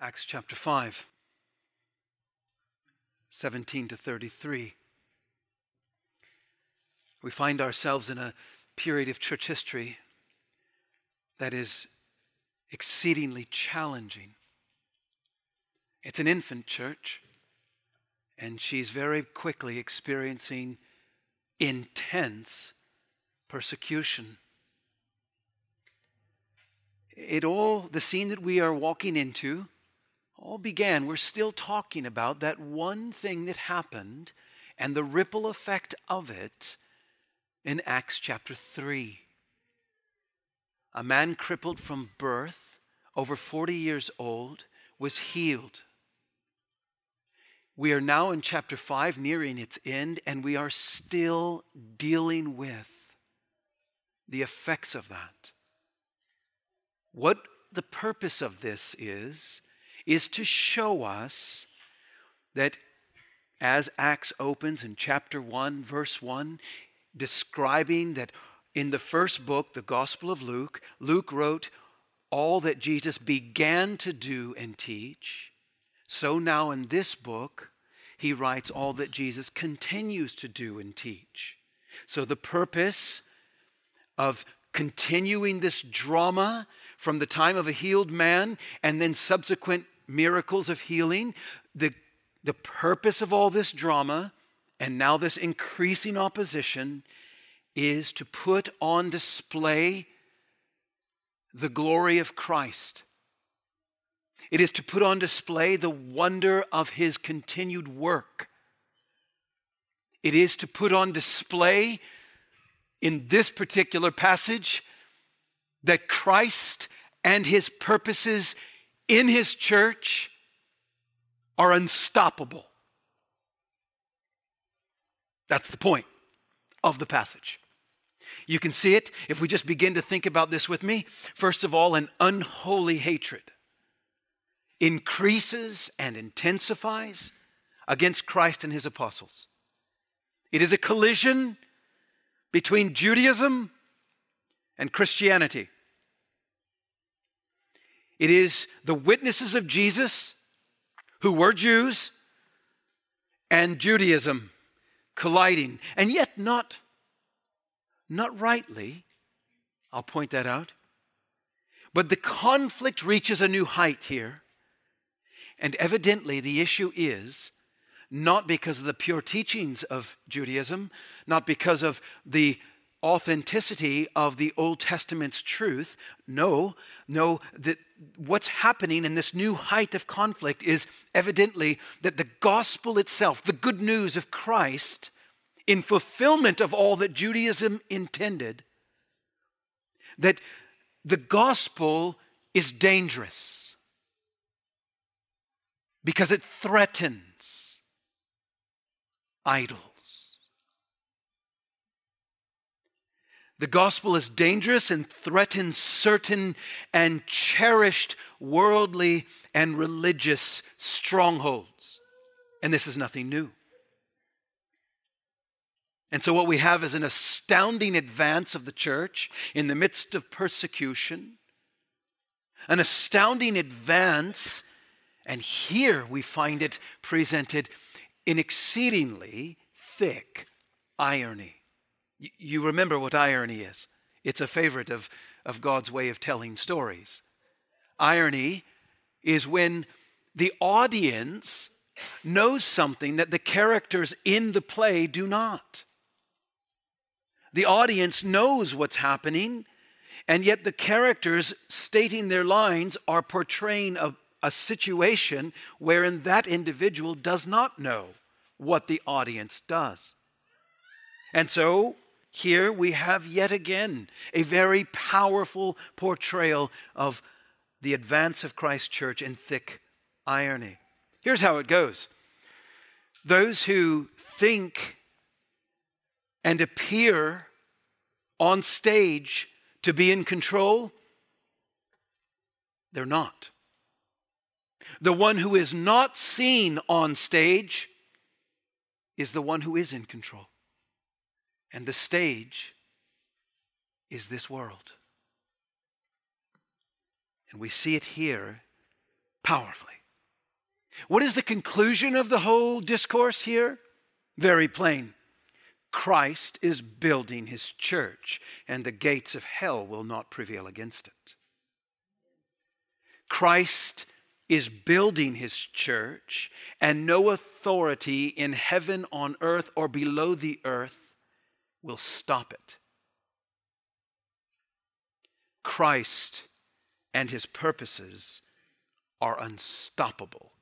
Acts chapter 5, 17 to 33. We find ourselves in a period of church history that is exceedingly challenging. It's an infant church, and she's very quickly experiencing intense persecution. The scene that we are walking into, all began, we're still talking about that one thing that happened and the ripple effect of it in Acts chapter 3. A man crippled from birth, over 40 years old, was healed. We are now in chapter 5, nearing its end, and we are still dealing with the effects of that. What the purpose of this is to show us that as Acts opens in chapter 1, verse 1, describing that in the first book, the Gospel of Luke, Luke wrote all that Jesus began to do and teach. So now in this book, he writes all that Jesus continues to do and teach. So the purpose of continuing this drama from the time of a healed man and then subsequent miracles of healing, the purpose of all this drama and now this increasing opposition is to put on display the glory of Christ. It is to put on display the wonder of his continued work. It is to put on display in this particular passage that Christ and his purposes in his church are unstoppable. That's the point of the passage. You can see it if we just begin to think about this with me. First of all, an unholy hatred increases and intensifies against Christ and his apostles. It is a collision between Judaism and Christianity. It is the witnesses of Jesus, who were Jews, and Judaism colliding, and yet not rightly. I'll point that out. But the conflict reaches a new height here, and evidently the issue is not because of the pure teachings of Judaism, not because of the authenticity of the Old Testament's truth. No, that what's happening in this new height of conflict is evidently that the gospel itself, the good news of Christ, in fulfillment of all that Judaism intended, that the gospel is dangerous because it threatens idols. The gospel is dangerous and threatens certain and cherished worldly and religious strongholds. And this is nothing new. And so what we have is an astounding advance of the church in the midst of persecution. An astounding advance, and here we find it presented in exceedingly thick irony. You remember what irony is. It's a favorite of God's way of telling stories. Irony is when the audience knows something that the characters in the play do not. The audience knows what's happening, and yet the characters stating their lines are portraying a situation wherein that individual does not know what the audience does. And so here we have yet again a very powerful portrayal of the advance of Christ's church in thick irony. Here's how it goes. Those who think and appear on stage to be in control, they're not. The one who is not seen on stage is the one who is in control. And the stage is this world. And we see it here powerfully. What is the conclusion of the whole discourse here? Very plain. Christ is building his church, and the gates of hell will not prevail against it. Christ is building his church, and no authority in heaven, on earth, or below the earth will stop it. Christ and his purposes are unstoppable.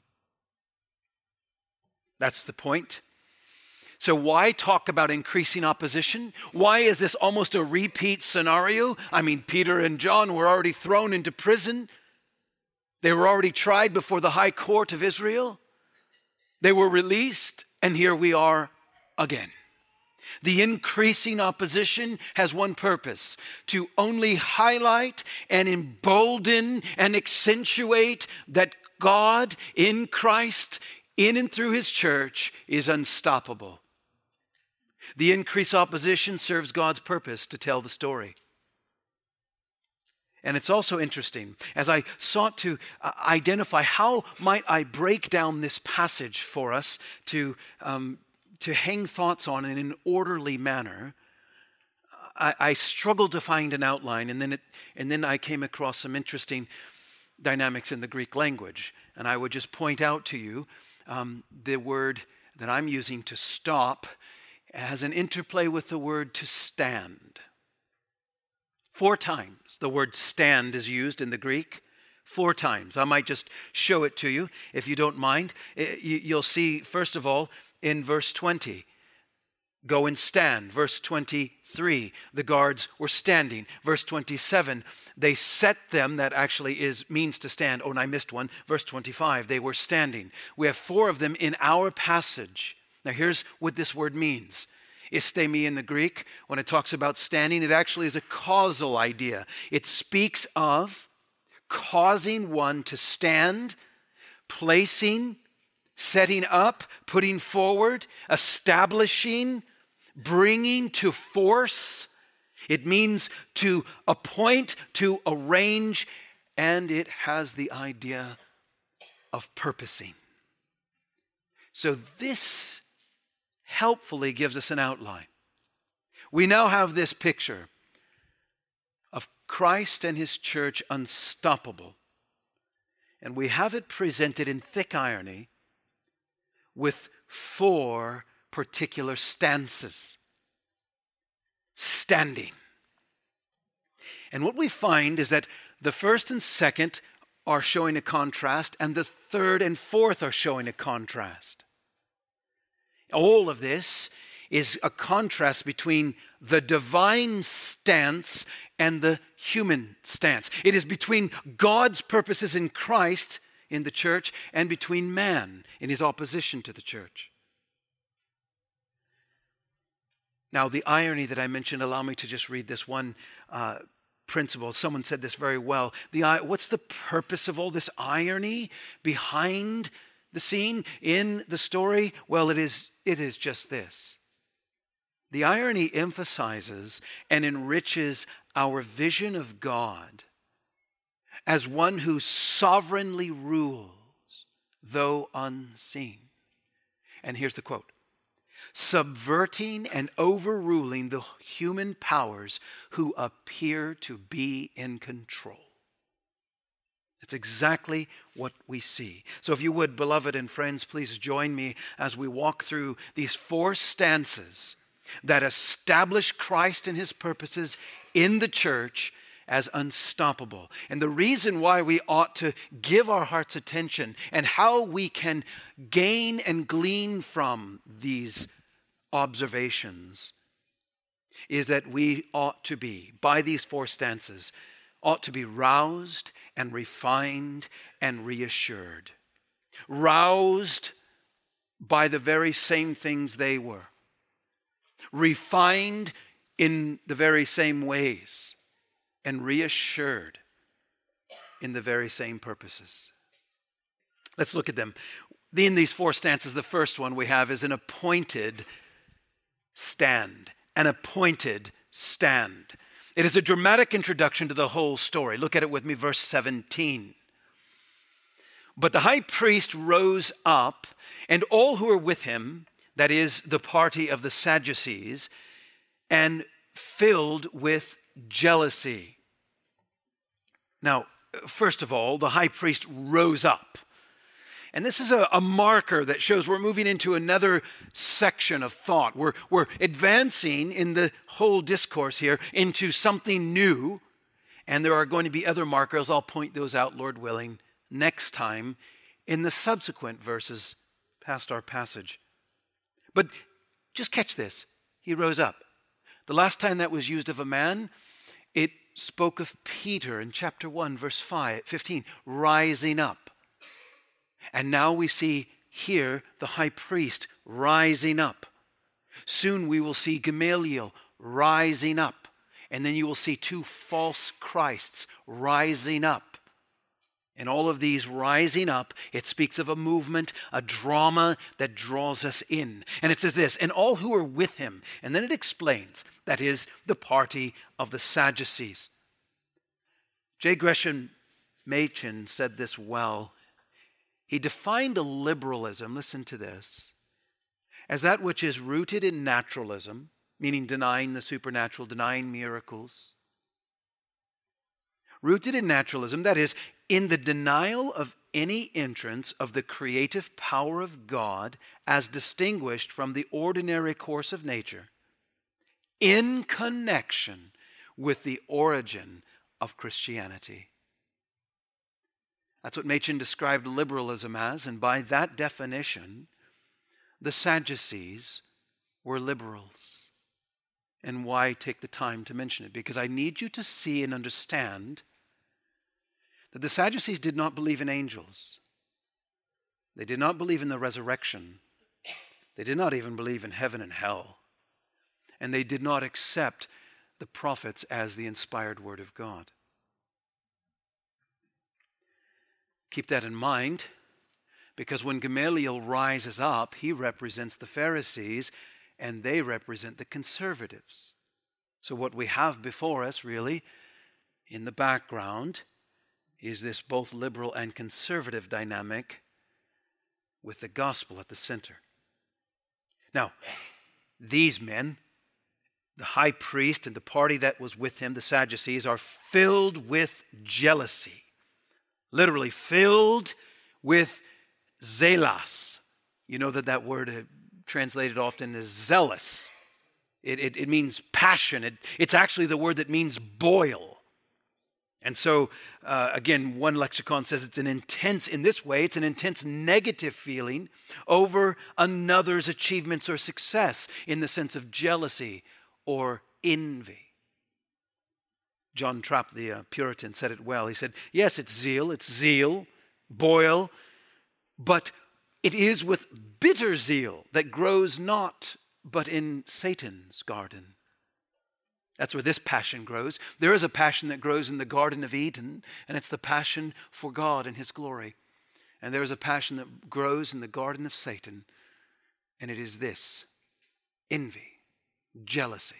That's the point. So why talk about increasing opposition? Why is this almost a repeat scenario? I mean, Peter and John were already thrown into prison. They were already tried before the high court of Israel. They were released, and here we are again. The increasing opposition has one purpose: to only highlight and embolden and accentuate that God in Christ, in and through his church, is unstoppable. The increased opposition serves God's purpose to tell the story. And it's also interesting, as I sought to identify how might I break down this passage for us to hang thoughts on in an orderly manner, I struggled to find an outline, and then I came across some interesting dynamics in the Greek language. And I would just point out to you the word that I'm using, to stop, has an interplay with the word to stand. 4 times the word stand is used in the Greek. 4 times. I might just show it to you if you don't mind. You'll see, first of all, in verse 20, go and stand. Verse 23, the guards were standing. Verse 27, they set them, that actually means to stand. Oh, and I missed one. Verse 25, they were standing. We have 4 of them in our passage. Now here's what this word means. Istemi in the Greek, when it talks about standing, it actually is a causal idea. It speaks of causing one to stand, placing, setting up, putting forward, establishing, bringing to force. It means to appoint, to arrange, and it has the idea of purposing. So this helpfully gives us an outline. We now have this picture of Christ and his church unstoppable. And we have it presented in thick irony with 4 particular stances. Standing. And what we find is that the first and second are showing a contrast, and the third and fourth are showing a contrast. All of this is a contrast between the divine stance and the human stance. It is between God's purposes in Christ in the church and between man in his opposition to the church. Now, the irony that I mentioned, allow me to just read this one principle. Someone said this very well. What's the purpose of all this irony behind the scene in the story? Well, it is just this. The irony emphasizes and enriches our vision of God as one who sovereignly rules, though unseen. And here's the quote: subverting and overruling the human powers who appear to be in control. That's exactly what we see. So if you would, beloved and friends, please join me as we walk through these 4 stances that establish Christ and his purposes in the church as unstoppable. And the reason why we ought to give our hearts attention and how we can gain and glean from these observations is that we ought to be, by these 4 stances, ought to be roused and refined and reassured. Roused by the very same things they were. Refined in the very same ways. And reassured in the very same purposes. Let's look at them. In these 4 stances, the first one we have is an appointed stand. An appointed stand. It is a dramatic introduction to the whole story. Look at it with me, verse 17. But the high priest rose up, and all who were with him, that is, the party of the Sadducees, and filled with jealousy. Now, first of all, the high priest rose up. And this is a marker that shows we're moving into another section of thought. We're advancing in the whole discourse here into something new. And there are going to be other markers. I'll point those out, Lord willing, next time in the subsequent verses past our passage. But just catch this. He rose up. The last time that was used of a man, it spoke of Peter in chapter 1, verse 15, rising up. And now we see here the high priest rising up. Soon we will see Gamaliel rising up. And then you will see two false Christs rising up. And all of these rising up, it speaks of a movement, a drama that draws us in. And it says this, and all who are with him. And then it explains, that is the party of the Sadducees. J. Gresham Machen said this well. He defined a liberalism, listen to this, as that which is rooted in naturalism, meaning denying the supernatural, denying miracles. Rooted in naturalism, that is, in the denial of any entrance of the creative power of God as distinguished from the ordinary course of nature, in connection with the origin of Christianity. That's what Machen described liberalism as, and by that definition, the Sadducees were liberals. And why take the time to mention it? Because I need you to see and understand that the Sadducees did not believe in angels. They did not believe in the resurrection. They did not even believe in heaven and hell. And they did not accept the prophets as the inspired word of God. Keep that in mind, because when Gamaliel rises up, he represents the Pharisees, and they represent the conservatives. So what we have before us, really, in the background, is this both liberal and conservative dynamic with the gospel at the center. Now, these men, the high priest and the party that was with him, the Sadducees, are filled with jealousy. Literally filled with zelos. You know that word translated often as zealous. It means passion. It's actually the word that means boil. And so, again, one lexicon says it's an intense negative feeling over another's achievements or success in the sense of jealousy or envy. John Trapp, the Puritan, said it well. He said, yes, it's zeal, boil, but it is with bitter zeal that grows not but in Satan's garden. That's where this passion grows. There is a passion that grows in the Garden of Eden, and it's the passion for God and his glory. And there is a passion that grows in the garden of Satan, and it is this: envy, jealousy.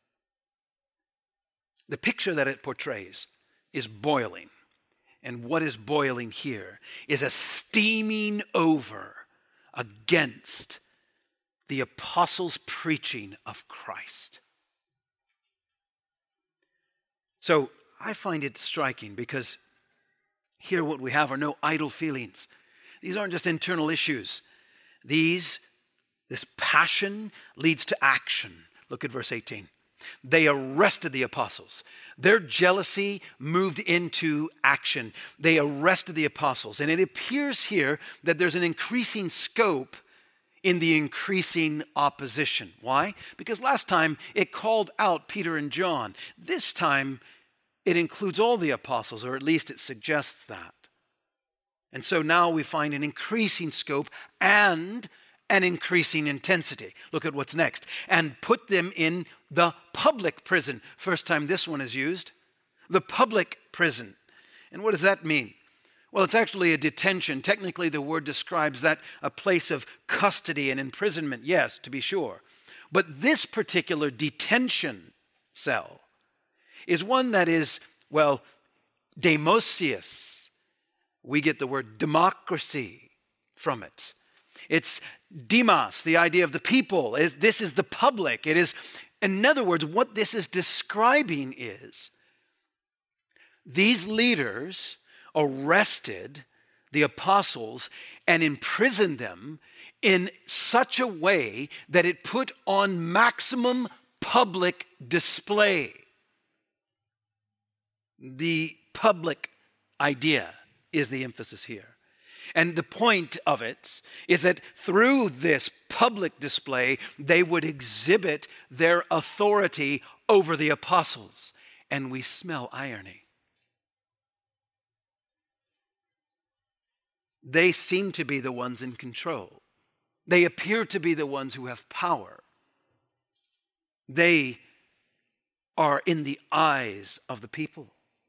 The picture that it portrays is boiling. And what is boiling here is a steaming over against the apostles' preaching of Christ. So I find it striking because here what we have are no idle feelings. These aren't just internal issues. This passion leads to action. Look at verse 18. They arrested the apostles. Their jealousy moved into action. They arrested the apostles. And it appears here that there's an increasing scope in the increasing opposition. Why? Because last time it called out Peter and John. This time it includes all the apostles, or at least it suggests that. And so now we find an increasing scope and an increasing intensity. Look at what's next. And put them in the public prison. First time this one is used. The public prison. And what does that mean? Well, it's actually a detention. Technically, the word describes that a place of custody and imprisonment. Yes, to be sure. But this particular detention cell is one that is, well, demosius. We get the word democracy from it. It's demos, the idea of the people. This is the public. It is, in other words, what this is describing is these leaders arrested the apostles and imprisoned them in such a way that it put on maximum public display. The public idea is the emphasis here. And the point of it is that through this public display, they would exhibit their authority over the apostles. And we smell irony. They seem to be the ones in control. They appear to be the ones who have power. They are in the eyes of the people.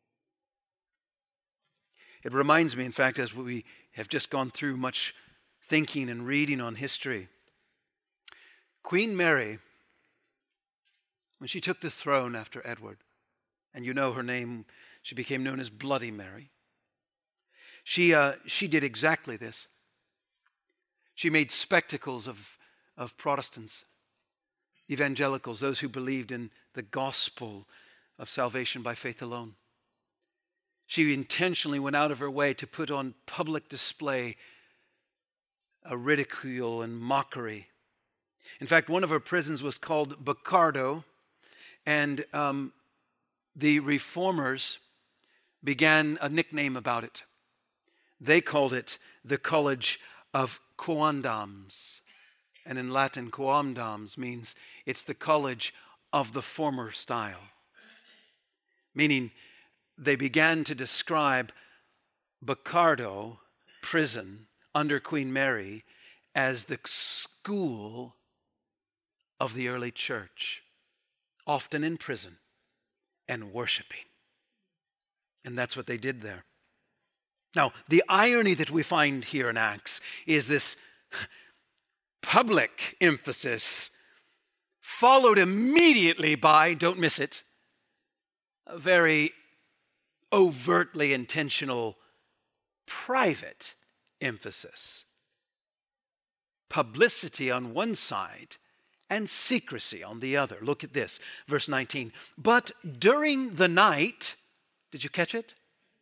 It reminds me, in fact, as we have just gone through much thinking and reading on history, Queen Mary, when she took the throne after Edward, and you know her name, she became known as Bloody Mary. She did exactly this. She made spectacles of Protestants, evangelicals, those who believed in the gospel of salvation by faith alone. She intentionally went out of her way to put on public display a ridicule and mockery. In fact, one of her prisons was called Bocardo, and the reformers began a nickname about it. They called it the College of Quondams. And in Latin, quondams means it's the college of the former style. Meaning they began to describe Bocardo prison under Queen Mary as the school of the early church, often in prison and worshiping. And that's what they did there. Now, the irony that we find here in Acts is this public emphasis followed immediately by, don't miss it, a very overtly intentional private emphasis. Publicity on one side and secrecy on the other. Look at this, verse 19. But during the night, did you catch it?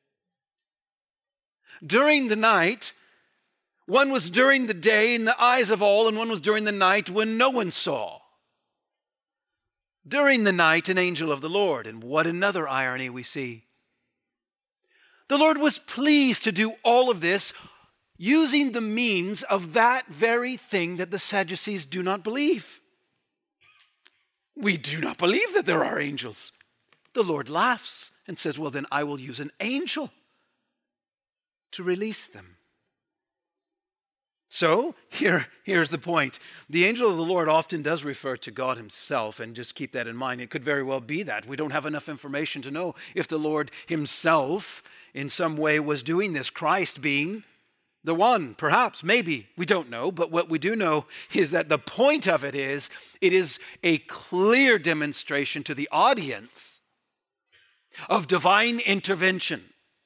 During the night, one was during the day in the eyes of all, and one was during the night when no one saw. During the night, an angel of the Lord. And what another irony we see. The Lord was pleased to do all of this using the means of that very thing that the Sadducees do not believe. We do not believe that there are angels. The Lord laughs and says, well, then I will use an angel to release them. So, here's the point. The angel of the Lord often does refer to God himself, and just keep that in mind. It could very well be that. We don't have enough information to know if the Lord himself in some way was doing this, Christ being the one, perhaps, maybe. We don't know, but what we do know is that the point of it is a clear demonstration to the audience of divine intervention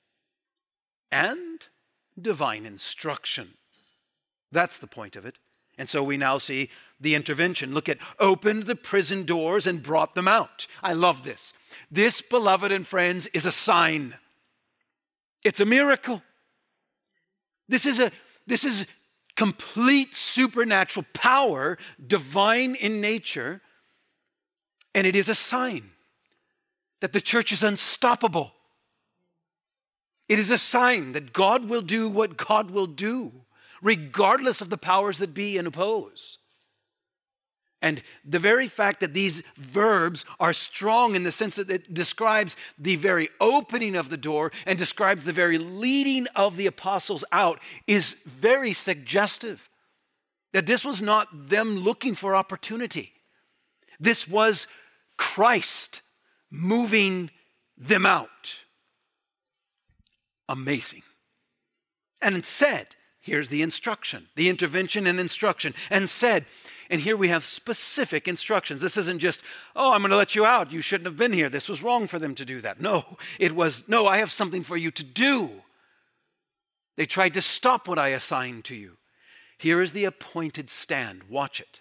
and divine instruction. That's the point of it. And so we now see the intervention. Look at, opened the prison doors and brought them out. I love this. This, beloved and friends, is a sign. It's a miracle. This is complete supernatural power, divine in nature, and it is a sign that the church is unstoppable. It is a sign that God will do what God will do, regardless of the powers that be and oppose. And the very fact that these verbs are strong in the sense that it describes the very opening of the door and describes the very leading of the apostles out is very suggestive. That this was not them looking for opportunity. This was Christ moving them out. Amazing. And it said, here's the instruction, the intervention and instruction. And said, and here we have specific instructions. This isn't just, I'm going to let you out. You shouldn't have been here. This was wrong for them to do that. No, it was, no, I have something for you to do. They tried to stop what I assigned to you. Here is the appointed stand. Watch it.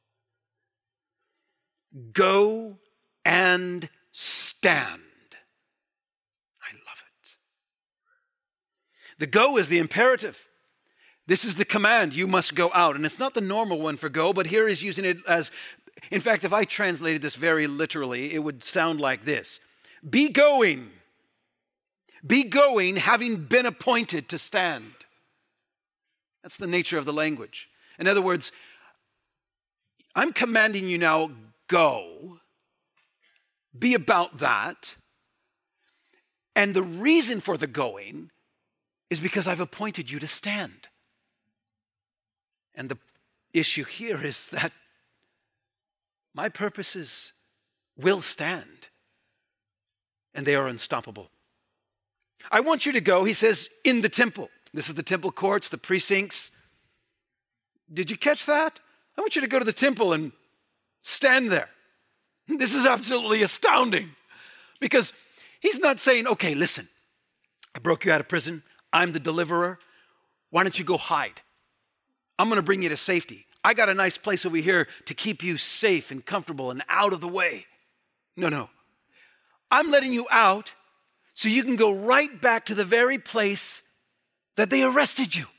Go and stand. I love it. The go is the imperative. This is the command. You must go out. And it's not the normal one for go, but here he's using it as, in fact, if I translated this very literally, it would sound like this. Be going. Be going, having been appointed to stand. That's the nature of the language. In other words, I'm commanding you now, go. Be about that. And the reason for the going is because I've appointed you to stand. And the issue here is that my purposes will stand. And they are unstoppable. I want you to go, he says, in the temple. This is the temple courts, the precincts. Did you catch that? I want you to go to the temple and stand there. This is absolutely astounding because he's not saying, okay, listen, I broke you out of prison. I'm the deliverer. Why don't you go hide? I'm going to bring you to safety. I got a nice place over here to keep you safe and comfortable and out of the way. No. I'm letting you out so you can go right back to the very place that they arrested you.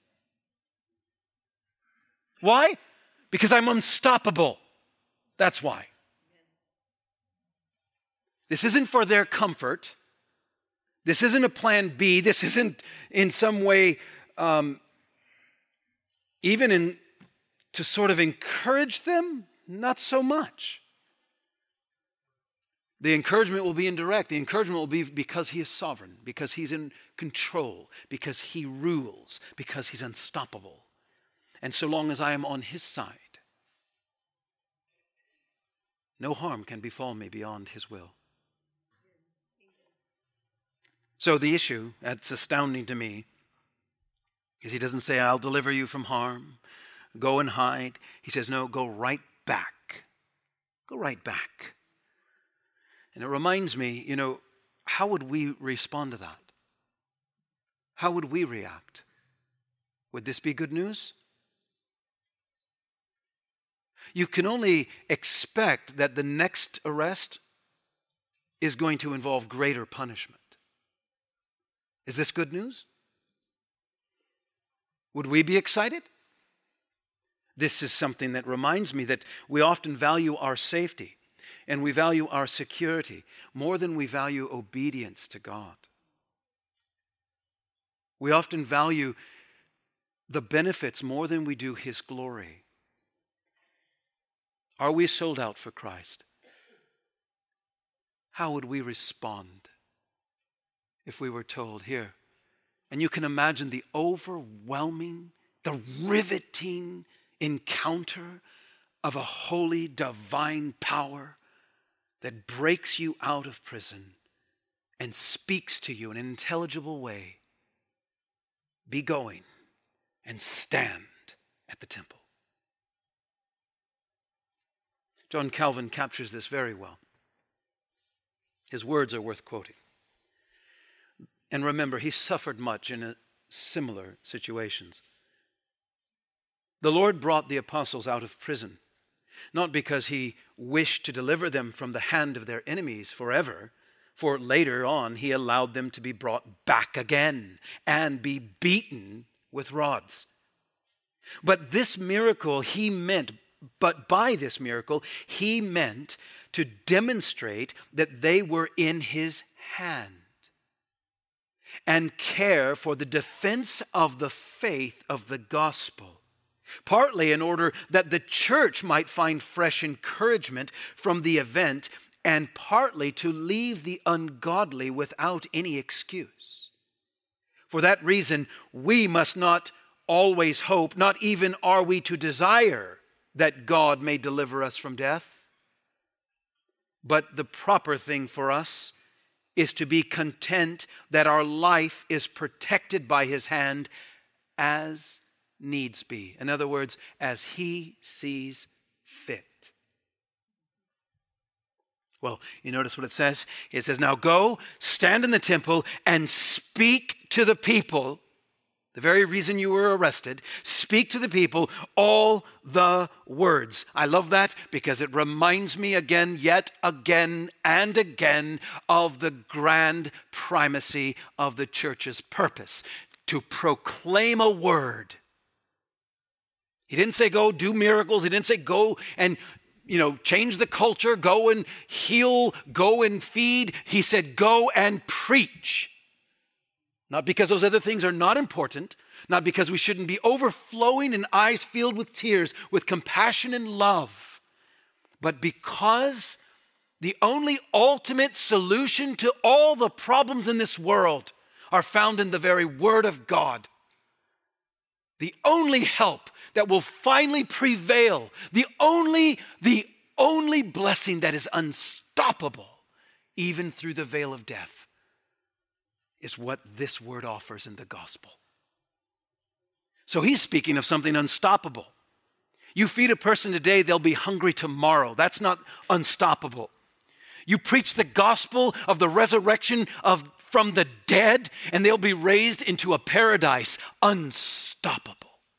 Why? Because I'm unstoppable. That's why. This isn't for their comfort. This isn't a plan B. This isn't in some way even to sort of encourage them. Not so much. The encouragement will be indirect. The encouragement will be because he is sovereign, because he's in control, because he rules, because he's unstoppable. And so long as I am on his side, no harm can befall me beyond his will. So the issue, that's astounding to me, is he doesn't say, I'll deliver you from harm, go and hide. He says, no, go right back. Go right back. And it reminds me, how would we respond to that? How would we react? Would this be good news? You can only expect that the next arrest is going to involve greater punishment. Is this good news? Would we be excited? This is something that reminds me that we often value our safety and we value our security more than we value obedience to God. We often value the benefits more than we do his glory. Are we sold out for Christ? How would we respond if we were told, here? And you can imagine the overwhelming, the riveting encounter of a holy, divine power that breaks you out of prison and speaks to you in an intelligible way. Be going and stand at the temple. John Calvin captures this very well. His words are worth quoting. And remember, he suffered much in similar situations. The Lord brought the apostles out of prison, not because he wished to deliver them from the hand of their enemies forever, for later on he allowed them to be brought back again and be beaten with rods. But by this miracle, he meant to demonstrate that they were in his hand and care for the defense of the faith of the gospel, partly in order that the church might find fresh encouragement from the event, and partly to leave the ungodly without any excuse. For that reason, we must not always hope, not even are we to desire, that God may deliver us from death. But the proper thing for us is to be content that our life is protected by his hand as needs be. In other words, as he sees fit. Well, you notice what it says? It says, now go, stand in the temple and speak to the people the very reason you were arrested, speak to the people all the words. I love that because it reminds me again, yet again and again, of the grand primacy of the church's purpose, to proclaim a word. He didn't say go do miracles. He didn't say go and change the culture, go and heal, go and feed. He said go and preach. Not because those other things are not important, not because we shouldn't be overflowing and eyes filled with tears, with compassion and love, but because the only ultimate solution to all the problems in this world are found in the very Word of God. The only help that will finally prevail, the only blessing that is unstoppable, even through the veil of death, is what this word offers in the gospel. So he's speaking of something unstoppable. You feed a person today, they'll be hungry tomorrow. That's not unstoppable. You preach the gospel of the resurrection from the dead, and they'll be raised into a paradise unstoppable.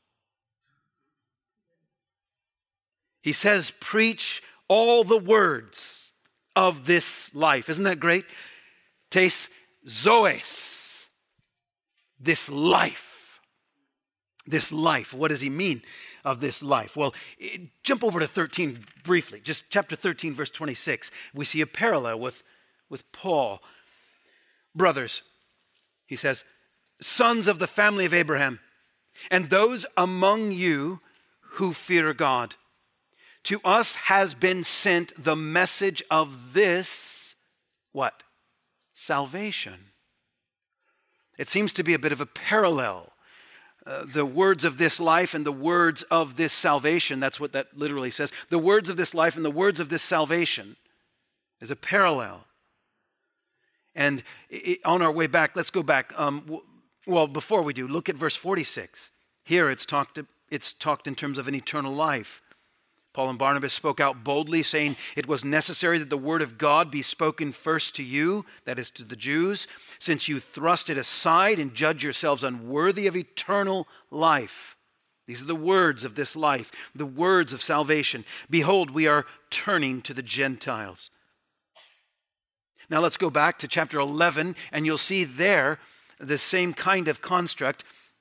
He says, preach all the words of this life. Isn't that great? Tes zoes, this life. This life. What does he mean of this life? Well, jump over to 13 briefly. Just chapter 13, verse 26. We see a parallel with Paul. Brothers, he says, sons of the family of Abraham, and those among you who fear God. To us has been sent the message of this, what? Salvation. It seems to be a bit of a parallel. The words of this life and the words of this salvation, that's what that literally says. The words of this life and the words of this salvation is a parallel. And on our way back, let's go back. Before we do, look at verse 46. Here it's talked in terms of an eternal life. Paul and Barnabas spoke out boldly, saying it was necessary that the word of God be spoken first to you, that is to the Jews, since you thrust it aside and judge yourselves unworthy of eternal life. These are the words of this life, the words of salvation. Behold, we are turning to the Gentiles. Now let's go back to chapter 11, and you'll see there the same kind of construct.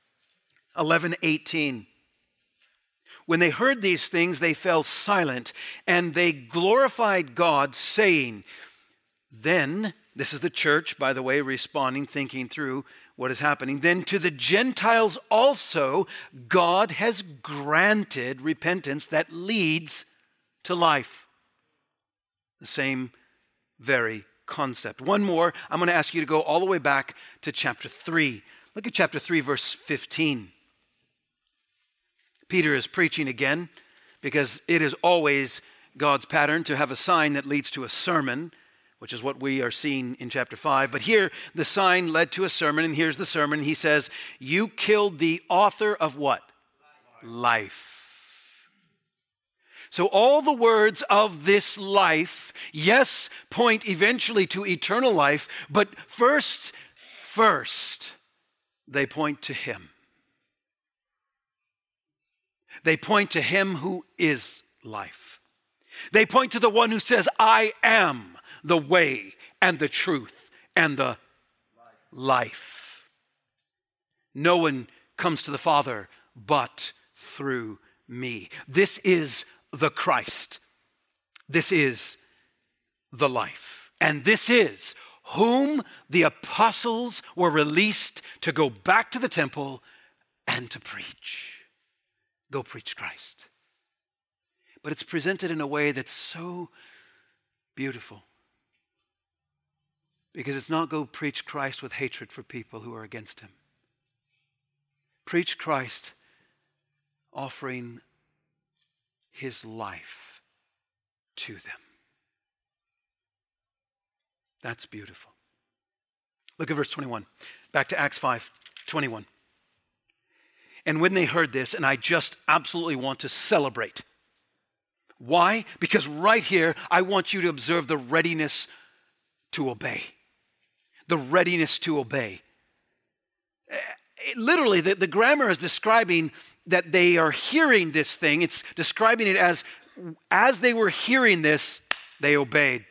11:18. When they heard these things, they fell silent, and they glorified God, saying, then, this is the church, by the way, responding, thinking through what is happening. Then to the Gentiles also, God has granted repentance that leads to life. The same very concept. One more, I'm going to ask you to go all the way back to chapter 3. Look at chapter 3, verse 15. Peter is preaching again because it is always God's pattern to have a sign that leads to a sermon, which is what we are seeing in chapter 5. But here, the sign led to a sermon, and here's the sermon. He says, you killed the author of what? Life. So all the words of this life, yes, point eventually to eternal life, but first, they point to him. They point to him who is life. They point to the one who says, I am the way and the truth and the life. No one comes to the Father but through me. This is the Christ. This is the life. And this is whom the apostles were released to go back to the temple and to preach. Go preach Christ. But it's presented in a way that's so beautiful. Because it's not go preach Christ with hatred for people who are against him. Preach Christ offering his life to them. That's beautiful. Look at verse 21. Back to Acts 5:21. And when they heard this, and I just absolutely want to celebrate. Why? Because right here, I want you to observe the readiness to obey. The readiness to obey. literally, the grammar is describing that they are hearing this thing. It's describing it as they were hearing this, they obeyed.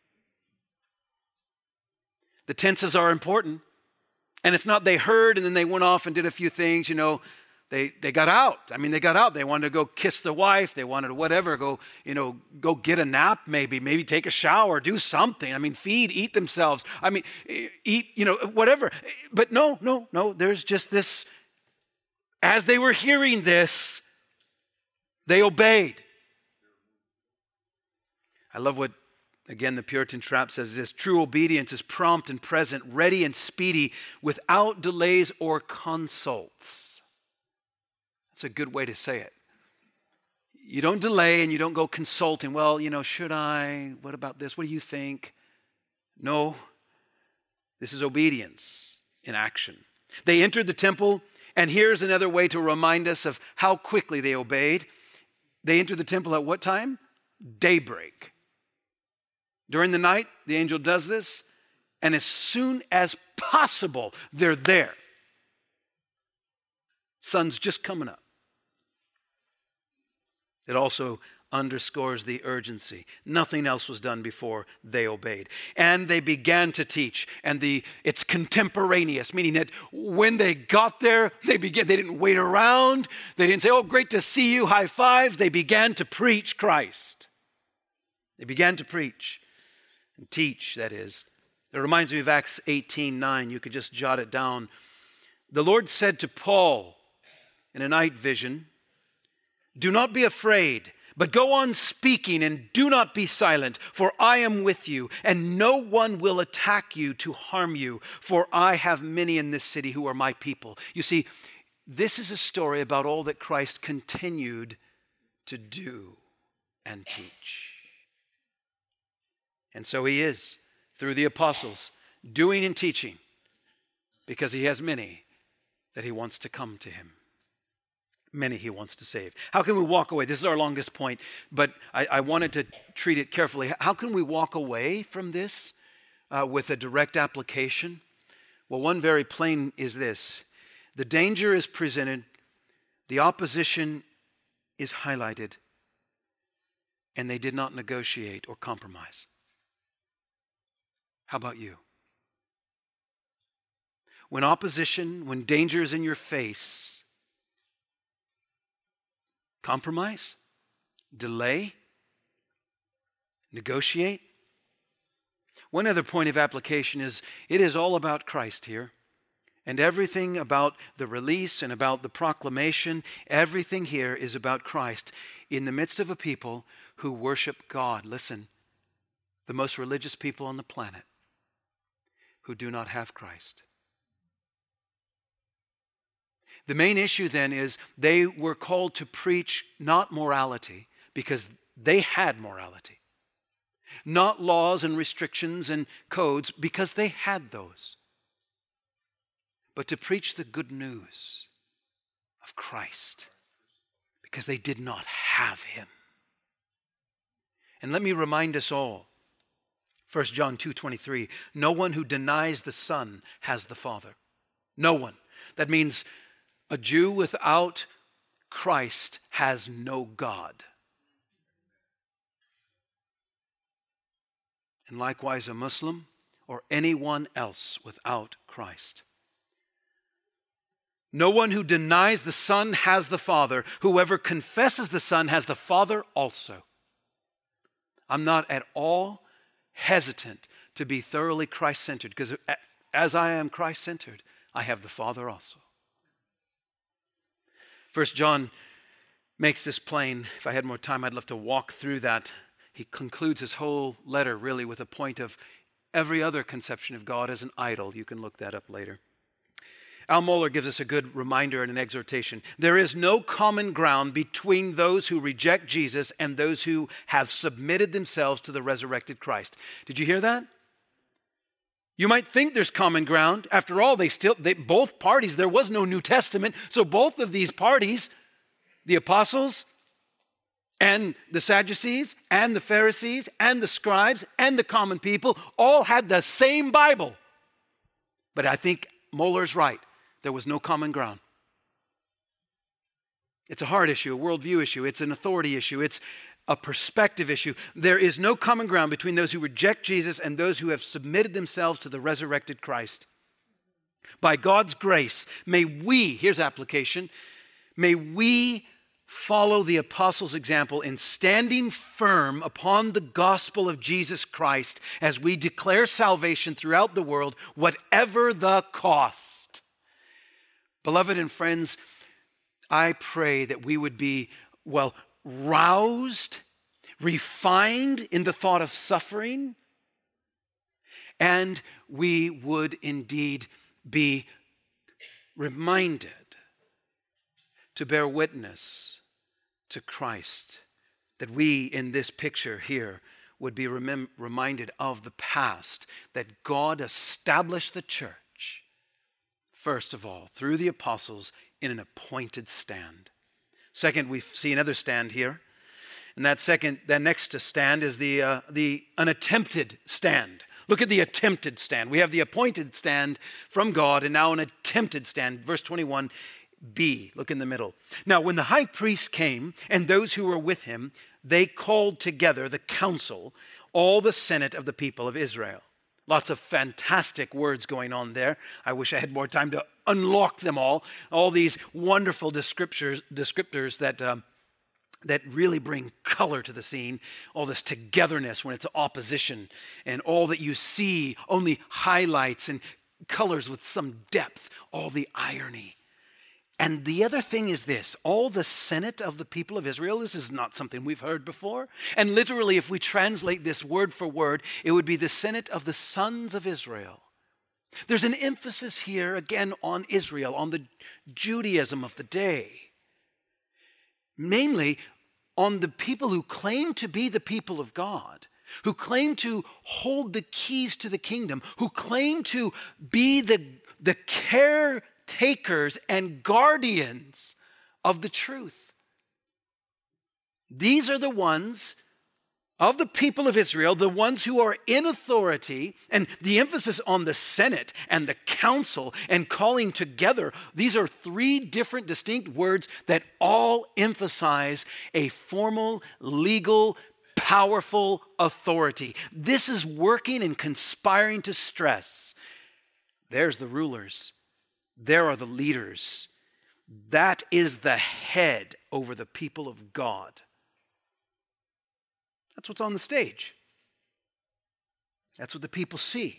The tenses are important. And it's not they heard and then they went off and did a few things, They got out. They got out. They wanted to go kiss the wife. They wanted to whatever, go get a nap maybe take a shower, do something. Feed, eat themselves. Eat, whatever. But no. There's just this, as they were hearing this, they obeyed. I love what, again, the Puritan Trap says this: true obedience is prompt and present, ready and speedy, without delays or consults. That's a good way to say it. You don't delay and you don't go consulting. Well, should I? What about this? What do you think? No. This is obedience in action. They entered the temple, and here's another way to remind us of how quickly they obeyed. They entered the temple at what time? Daybreak. During the night, the angel does this, and as soon as possible, they're there. Sun's just coming up. It also underscores the urgency. Nothing else was done before they obeyed. And they began to teach. And it's contemporaneous, meaning that when they got there, they didn't wait around. They didn't say, "Oh, great to see you, high fives." They began to preach Christ. They began to preach and teach, that is. It reminds me of Acts 18:9. You could just jot it down. The Lord said to Paul in a night vision, "Do not be afraid, but go on speaking and do not be silent, for I am with you, and no one will attack you to harm you, for I have many in this city who are my people." You see, this is a story about all that Christ continued to do and teach. And so he is, through the apostles, doing and teaching, because he has many that he wants to come to him. Many he wants to save. How can we walk away? This is our longest point, but I wanted to treat it carefully. How can we walk away from this with a direct application? Well, one very plain is this: the danger is presented, the opposition is highlighted, and they did not negotiate or compromise. How about you? When opposition, when danger is in your face, compromise, delay, negotiate. One other point of application is it is all about Christ here. And everything about the release and about the proclamation, everything here is about Christ in the midst of a people who worship God. Listen, the most religious people on the planet who do not have Christ. The main issue then is they were called to preach not morality, because they had morality. Not laws and restrictions and codes, because they had those. But to preach the good news of Christ, because they did not have him. And let me remind us all, 1 John 2:23, no one who denies the Son has the Father. No one. That means a Jew without Christ has no God. And likewise a Muslim or anyone else without Christ. No one who denies the Son has the Father. Whoever confesses the Son has the Father also. I'm not at all hesitant to be thoroughly Christ-centered, because as I am Christ-centered, I have the Father also. 1 John makes this plain. If I had more time, I'd love to walk through that. He concludes his whole letter really with a point of every other conception of God as an idol. You can look that up later. Al Mohler gives us a good reminder and an exhortation. There is no common ground between those who reject Jesus and those who have submitted themselves to the resurrected Christ. Did you hear that? You might think there's common ground. After all, both parties, there was no New Testament. So both of these parties, the apostles and the Sadducees and the Pharisees and the scribes and the common people, all had the same Bible. But I think Mohler's right. There was no common ground. It's a heart issue, a worldview issue. It's an authority issue. It's a perspective issue. There is no common ground between those who reject Jesus and those who have submitted themselves to the resurrected Christ. By God's grace, may we, here's application, may we follow the apostles' example in standing firm upon the gospel of Jesus Christ as we declare salvation throughout the world, whatever the cost. Beloved and friends, I pray that we would be, roused, refined in the thought of suffering, and we would indeed be reminded to bear witness to Christ, that we in this picture here would be reminded of the past, that God established the church, first of all, through the apostles in an appointed stand. Second, we see another stand here. And that next to stand is the unattempted stand. Look at the attempted stand. We have the appointed stand from God and now an attempted stand. Verse 21b, look in the middle. Now, when the high priest came and those who were with him, they called together the council, all the senate of the people of Israel. Lots of fantastic words going on there. I wish I had more time to unlock them all. All these wonderful descriptors that really bring color to the scene. All this togetherness when it's opposition, and all that you see only highlights and colors with some depth. All the irony. And the other thing is this, all the senate of the people of Israel, this is not something we've heard before. And literally, if we translate this word for word, it would be the senate of the sons of Israel. There's an emphasis here, again, on Israel, on the Judaism of the day. Mainly on the people who claim to be the people of God, who claim to hold the keys to the kingdom, who claim to be the caretakers and guardians of the truth. These are the ones of the people of Israel, the ones who are in authority, and the emphasis on the Senate and the council and calling together. These are three different distinct words that all emphasize a formal, legal, powerful authority. This is working and conspiring to stress. There's the rulers. There are the leaders. That is the head over the people of God. That's what's on the stage. That's what the people see.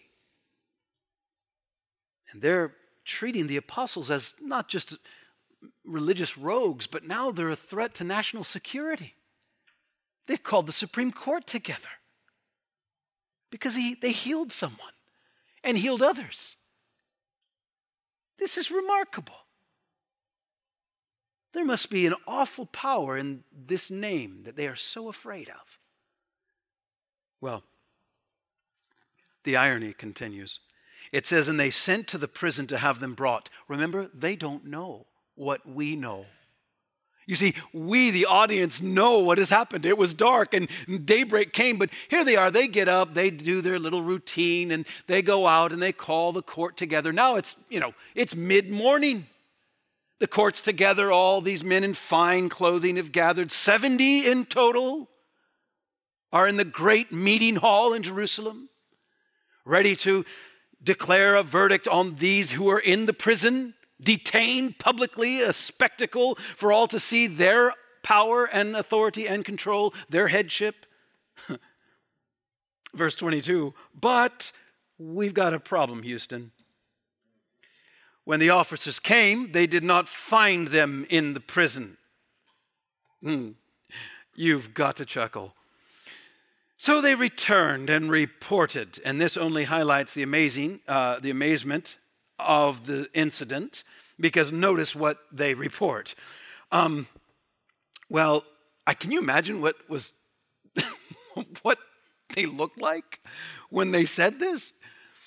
And they're treating the apostles as not just religious rogues, but now they're a threat to national security. They've called the Supreme Court together because they healed someone and healed others. This is remarkable. There must be an awful power in this name that they are so afraid of. Well, the irony continues. It says, and they sent to the prison to have them brought. Remember, they don't know what we know. You see, we, the audience, know what has happened. It was dark and daybreak came, but here they are. They get up, they do their little routine, and they go out and they call the court together. Now it's mid-morning. The court's together. All these men in fine clothing have gathered. 70 in total are in the great meeting hall in Jerusalem, ready to declare a verdict on these who are in the prison, detained publicly, a spectacle for all to see their power and authority and control, their headship. Verse 22, but we've got a problem, Houston. When the officers came, they did not find them in the prison. You've got to chuckle. So they returned and reported, and this only highlights the amazement of the incident, because notice what they report. Can you imagine what they looked like when they said this?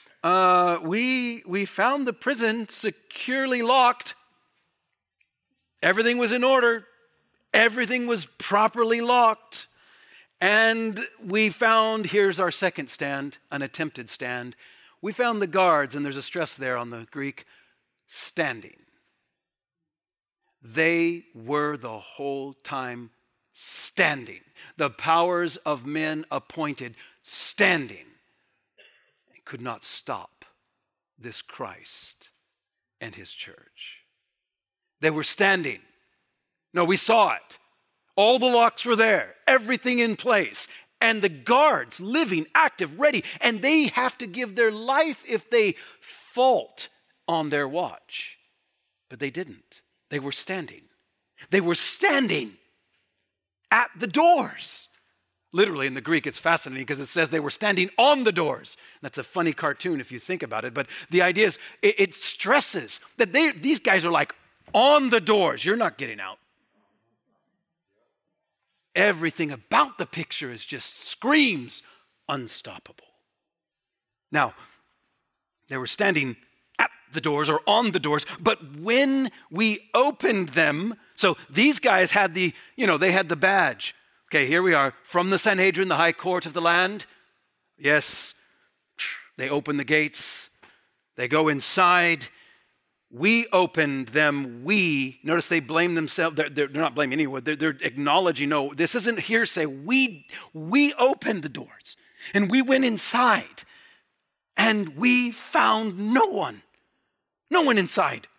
We found the prison securely locked. Everything was in order. Everything was properly locked. And we found, here's our second stand, an attempted stand. We found the guards, and there's a stress there on the Greek, standing. They were the whole time standing. The powers of men appointed standing. And could not stop this Christ and his church. They were standing. No, we saw it. All the locks were there, everything in place. And the guards living, active, ready. And they have to give their life if they fault on their watch. But they didn't. They were standing. They were standing at the doors. Literally in the Greek, it's fascinating because it says they were standing on the doors. That's a funny cartoon if you think about it. But the idea is it stresses that these guys are like on the doors. You're not getting out. Everything about the picture is just screams unstoppable. Now, they were standing at the doors or on the doors, but when we opened them, so these guys had they had the badge. Okay, here we are from the Sanhedrin, the high court of the land. Yes, they open the gates. They go inside. We opened them, notice they blame themselves, they're not blaming anyone, they're acknowledging, no, this isn't hearsay. We opened the doors and we went inside and we found no one inside.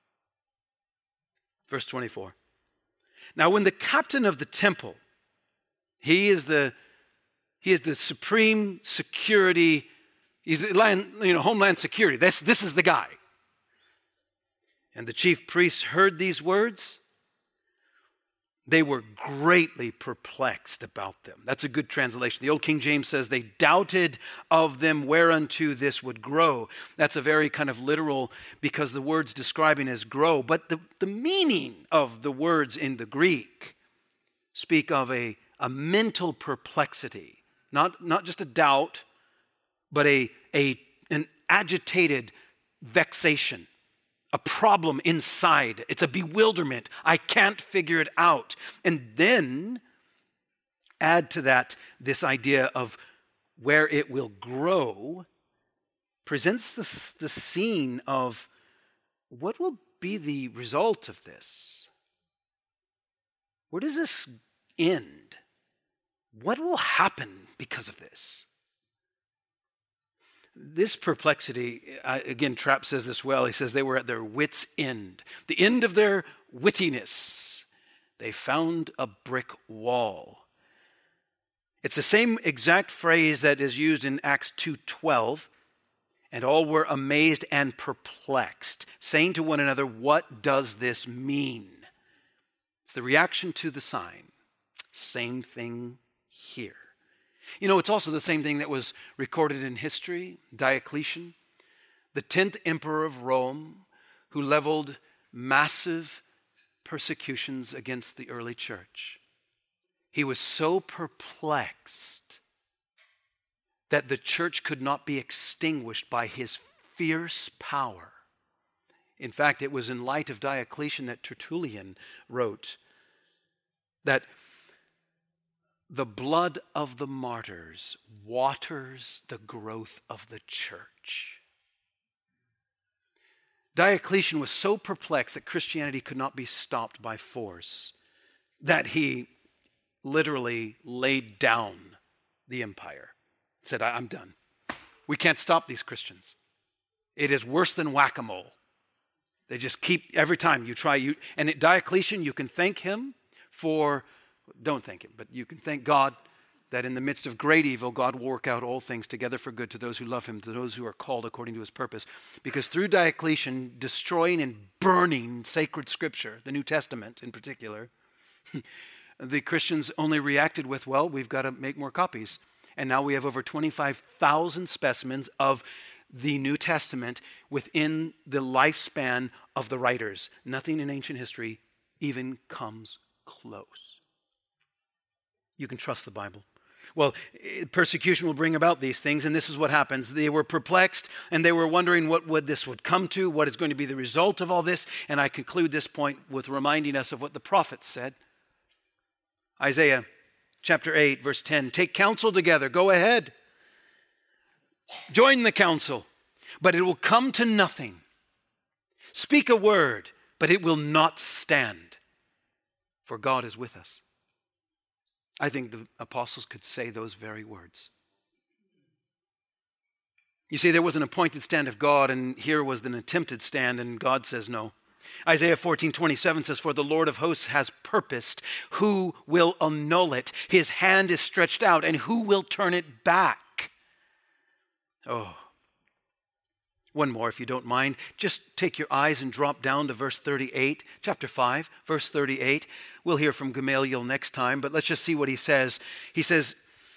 Verse 24. Now when the captain of the temple, he is the supreme security, he's the homeland security, this is the guy. And the chief priests heard these words. They were greatly perplexed about them. That's a good translation. The old King James says they doubted of them whereunto this would grow. That's a very kind of literal, because the words describing as grow. But the meaning of the words in the Greek speak of a mental perplexity. Not just a doubt, but an agitated vexation. A problem inside. It's a bewilderment. I can't figure it out. And then add to that this idea of where it will grow, presents the scene of what will be the result of this? Where does this end? What will happen because of this? This perplexity, again, Trapp says this well. He says they were at their wits' end. The end of their wittiness. They found a brick wall. It's the same exact phrase that is used in Acts 2:12. And all were amazed and perplexed, saying to one another, what does this mean? It's the reaction to the sign. Same thing here. It's also the same thing that was recorded in history. Diocletian, the 10th emperor of Rome, who leveled massive persecutions against the early church. He was so perplexed that the church could not be extinguished by his fierce power. In fact, it was in light of Diocletian that Tertullian wrote that the blood of the martyrs waters the growth of the church. Diocletian was so perplexed that Christianity could not be stopped by force that he literally laid down the empire. Said, I'm done. We can't stop these Christians. It is worse than whack-a-mole. They just keep, every time you try, and at Diocletian, you can thank him for, don't thank him, but you can thank God that in the midst of great evil, God will work out all things together for good to those who love him, to those who are called according to his purpose. Because through Diocletian destroying and burning sacred scripture, the New Testament in particular, the Christians only reacted with, well, we've got to make more copies. And now we have over 25,000 specimens of the New Testament within the lifespan of the writers. Nothing in ancient history even comes close. You can trust the Bible. Well, persecution will bring about these things, and this is what happens. They were perplexed, and they were wondering what this would come to, what is going to be the result of all this. And I conclude this point with reminding us of what the prophets said. Isaiah chapter 8, verse 10, take counsel together, go ahead. Join the council, but it will come to nothing. Speak a word, but it will not stand, for God is with us. I think the apostles could say those very words. You see, there was an appointed stand of God, and here was an attempted stand, and God says no. Isaiah 14:27 says, for the Lord of hosts has purposed, who will annul it? His hand is stretched out, and who will turn it back? Oh, one more if you don't mind. Just take your eyes and drop down to verse 38, chapter 5, verse 38. We'll hear from Gamaliel next time, but let's just see what he says. He says,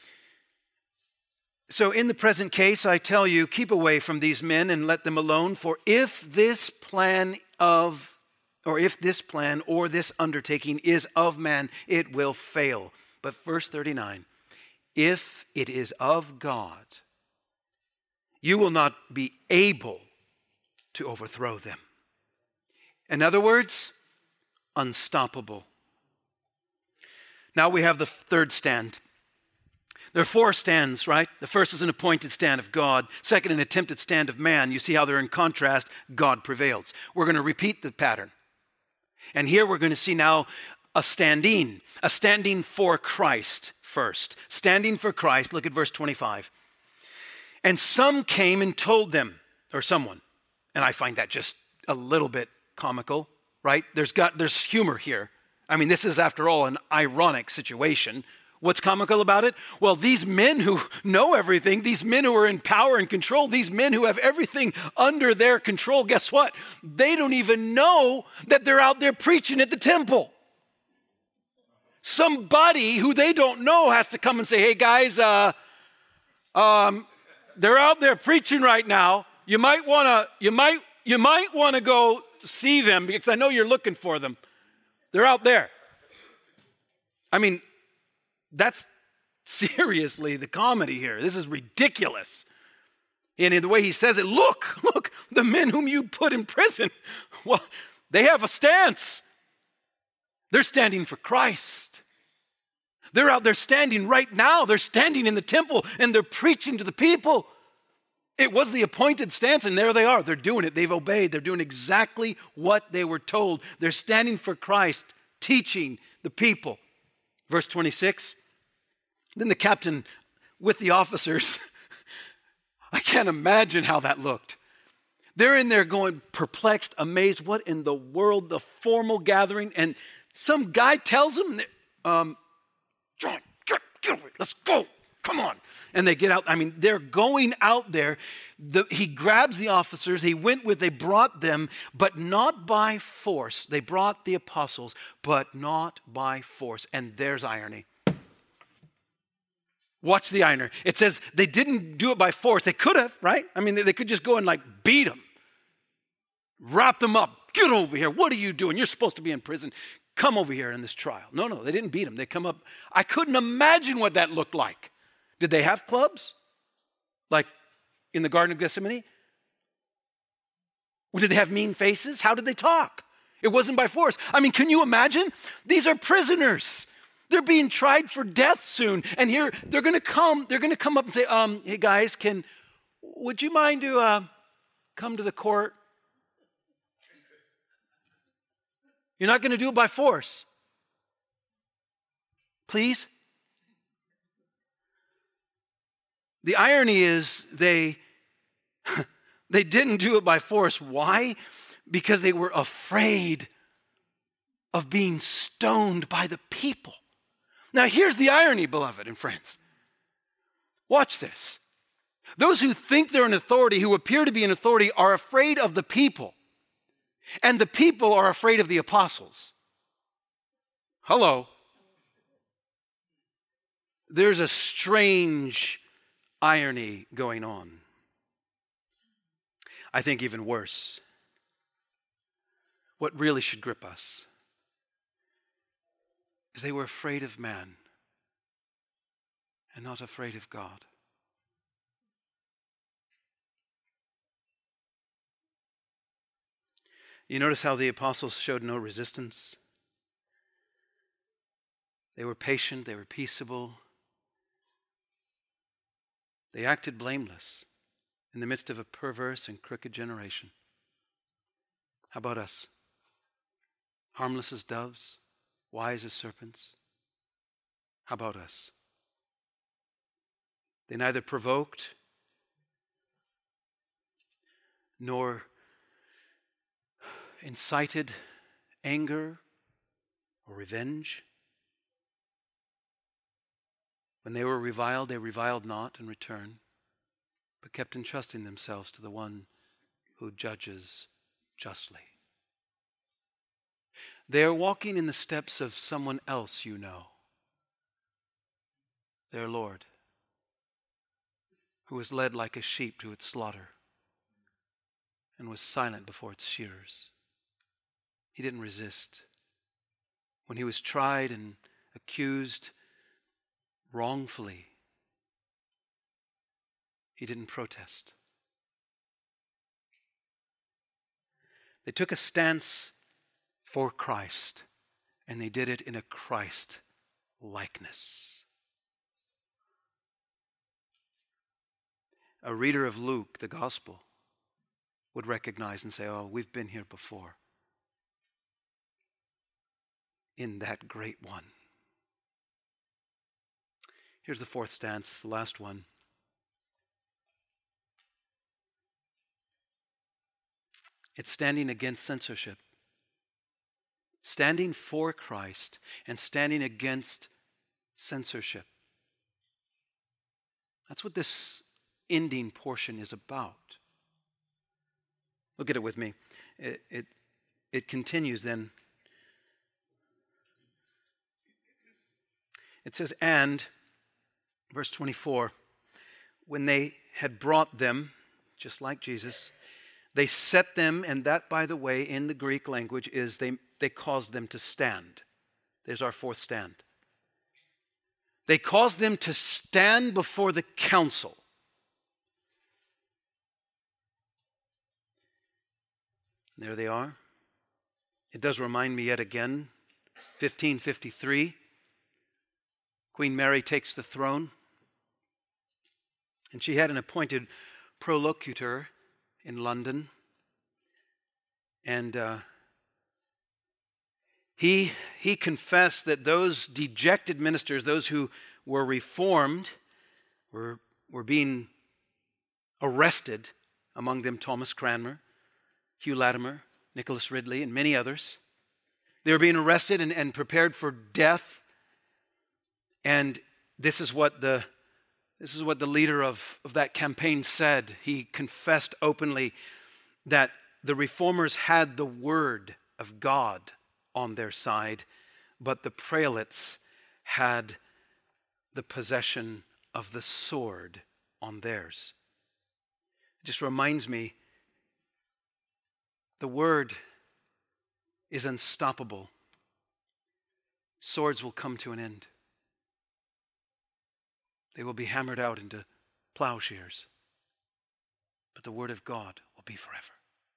so in the present case, I tell you, keep away from these men and let them alone, for if this plan or this undertaking is of man, it will fail. But verse 39, if it is of God, you will not be able to overthrow them. In other words, unstoppable. Now we have the third stand. There are four stands, right? The first is an appointed stand of God. Second, an attempted stand of man. You see how they're in contrast. God prevails. We're going to repeat the pattern. And here we're going to see now a standing for Christ first. Standing for Christ. Look at verse 25. And some came and told them, or someone, and I find that just a little bit comical, right? There's humor here. I mean, this is, after all, an ironic situation. What's comical about it? Well, these men who know everything, these men who are in power and control, these men who have everything under their control, guess what? They don't even know that they're out there preaching at the temple. Somebody who they don't know has to come and say, hey guys, they're out there preaching right now. You might want to go see them because I know you're looking for them. They're out there. I mean, that's seriously the comedy here. This is ridiculous. And in the way he says it, look, the men whom you put in prison, well, they have a stance. They're standing for Christ. They're out there standing right now. They're standing in the temple and they're preaching to the people. It was the appointed stance, and there they are. They're doing it. They've obeyed. They're doing exactly what they were told. They're standing for Christ, teaching the people. Verse 26, then the captain with the officers, I can't imagine how that looked. They're in there going perplexed, amazed. What in the world? The formal gathering, and some guy tells them, John, get over it. Let's go. Come on. And they get out. I mean, they're going out there. He grabs the officers. They brought them, but not by force. They brought the apostles, but not by force. And there's irony. Watch the irony. It says they didn't do it by force. They could have, right? I mean, they could just go and beat them. Wrap them up. Get over here. What are you doing? You're supposed to be in prison. Come over here in this trial. No, they didn't beat them. They come up. I couldn't imagine what that looked like. Did they have clubs? Like in the Garden of Gethsemane? Or did they have mean faces? How did they talk? It wasn't by force. I mean, can you imagine? These are prisoners. They're being tried for death soon. And here they're going to come up and say, hey guys, would you mind to come to the court? You're not going to do it by force. Please? The irony is they didn't do it by force. Why? Because they were afraid of being stoned by the people. Now here's the irony, beloved and friends. Watch this. Those who think they're an authority, who appear to be an authority, are afraid of the people. And the people are afraid of the apostles. Hello. There's a strange irony going on. I think even worse. What really should grip us is they were afraid of man and not afraid of God. You notice how the apostles showed no resistance? They were patient, they were peaceable. They acted blameless in the midst of a perverse and crooked generation. How about us? Harmless as doves, wise as serpents. How about us? They neither provoked nor incited anger or revenge. When they were reviled, they reviled not in return, but kept entrusting themselves to the one who judges justly. They are walking in the steps of someone else you know, their Lord, who was led like a sheep to its slaughter and was silent before its shearers. He didn't resist. When he was tried and accused wrongfully, he didn't protest. They took a stance for Christ, and they did it in a Christ likeness. A reader of Luke, the gospel, would recognize and say, oh, we've been here before in that great one. Here's the fourth stance, the last one. It's standing against censorship. Standing for Christ and standing against censorship. That's what this ending portion is about. Look at it with me. It continues then. It says, and, verse 24, when they had brought them, just like Jesus, they set them, and that, by the way, in the Greek language is they caused them to stand. There's our fourth stand. They caused them to stand before the council. There they are. It does remind me yet again, 1553, Queen Mary takes the throne, and she had an appointed prolocutor in London, and he confessed that those dejected ministers, those who were reformed, were being arrested, among them Thomas Cranmer, Hugh Latimer, Nicholas Ridley, and many others. They were being arrested and prepared for death. And this is what the leader of that campaign said. He confessed openly that the reformers had the word of God on their side, but the prelates had the possession of the sword on theirs. It just reminds me, the word is unstoppable. Swords will come to an end. They will be hammered out into plowshares. But the word of God will be forever.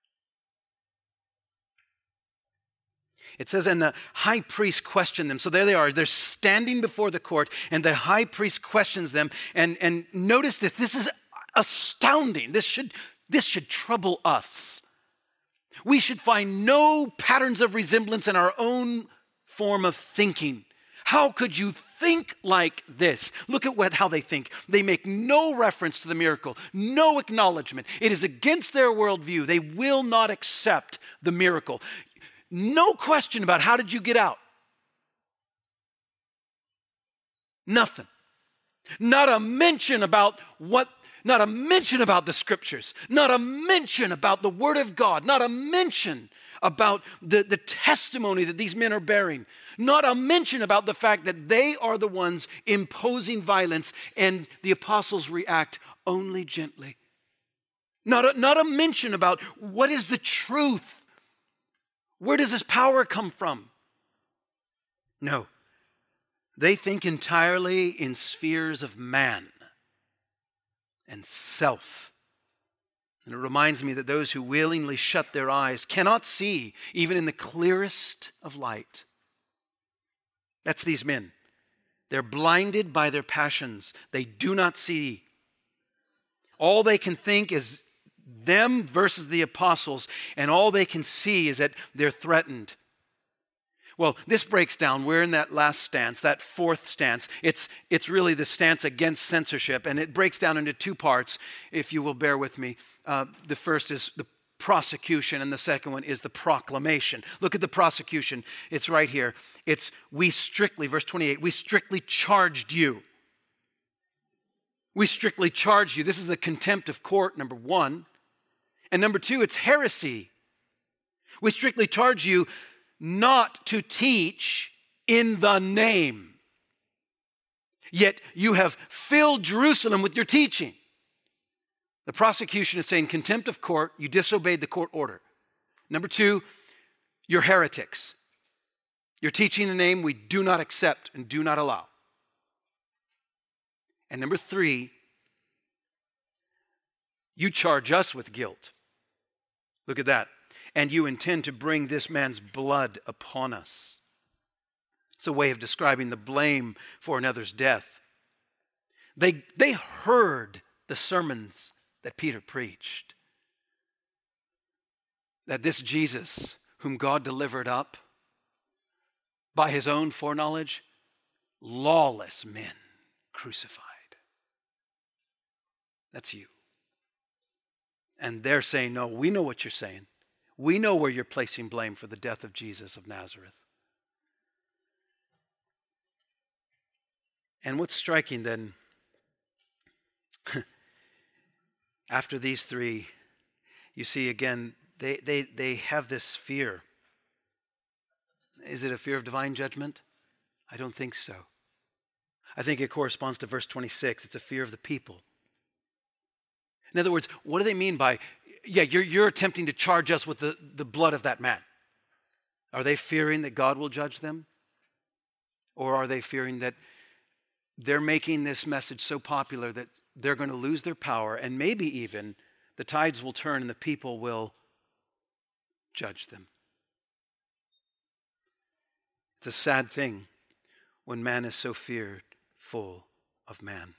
It says, and the high priest questioned them. So there they are. They're standing before the court, and the high priest questions them. And notice this. This is astounding. This should trouble us. We should find no patterns of resemblance in our own form of thinking. How could you think like this? Look at how they think. They make no reference to the miracle, no acknowledgement. It is against their worldview. They will not accept the miracle. No question about how did you get out? Nothing. Not a mention about the scriptures, not a mention about the word of God, not a mention about the testimony that these men are bearing, not a mention about the fact that they are the ones imposing violence and the apostles react only gently. Not a mention about what is the truth. Where does this power come from? No. They think entirely in spheres of man and self. And it reminds me that those who willingly shut their eyes cannot see even in the clearest of light. That's these men. They're blinded by their passions. They do not see. All they can think is Them versus the apostles, and all they can see is that they're threatened. Well, this breaks down. We're in that last stance, that fourth stance. It's really the stance against censorship, and it breaks down into two parts, if you will bear with me. The first is the prosecution, and the second one is the proclamation. Look at the prosecution. It's right here. It's we strictly, verse 28, we strictly charged you. We strictly charged you. This is the contempt of court, number one. And number two, it's heresy. We strictly charge you not to teach in the name. Yet you have filled Jerusalem with your teaching. The prosecution is saying contempt of court, you disobeyed the court order. Number two, you're heretics. You're teaching the name we do not accept and do not allow. And number three, you charge us with guilt. Look at that. And you intend to bring this man's blood upon us. It's a way of describing the blame for another's death. They heard the sermons that Peter preached. That this Jesus, whom God delivered up by his own foreknowledge, lawless men crucified. That's you. And they're saying, no, we know what you're saying. We know where you're placing blame for the death of Jesus of Nazareth. And what's striking then, after these three, you see again, they have this fear. Is it a fear of divine judgment? I don't think so. I think it corresponds to verse 26. It's a fear of the people. In other words, what do they mean by, you're attempting to charge us with the blood of that man? Are they fearing that God will judge them? Or are they fearing that they're making this message so popular that they're going to lose their power, and maybe even the tides will turn and the people will judge them? It's a sad thing when man is so fearful of man.